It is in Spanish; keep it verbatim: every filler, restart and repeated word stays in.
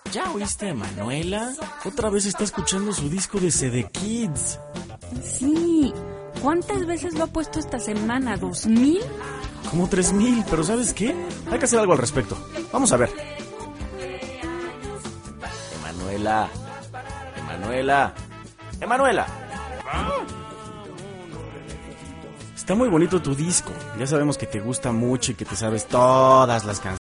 ¿Ya oíste a Manuela? Otra vez está escuchando su disco de C D Kids. Sí. ¿Cuántas veces lo ha puesto esta semana? ¿Dos mil? Como tres mil, pero ¿sabes qué? Hay que hacer algo al respecto. Vamos a ver. Emanuela. Emanuela. Emanuela. Está muy bonito tu disco. Ya sabemos que te gusta mucho y que te sabes todas las canciones.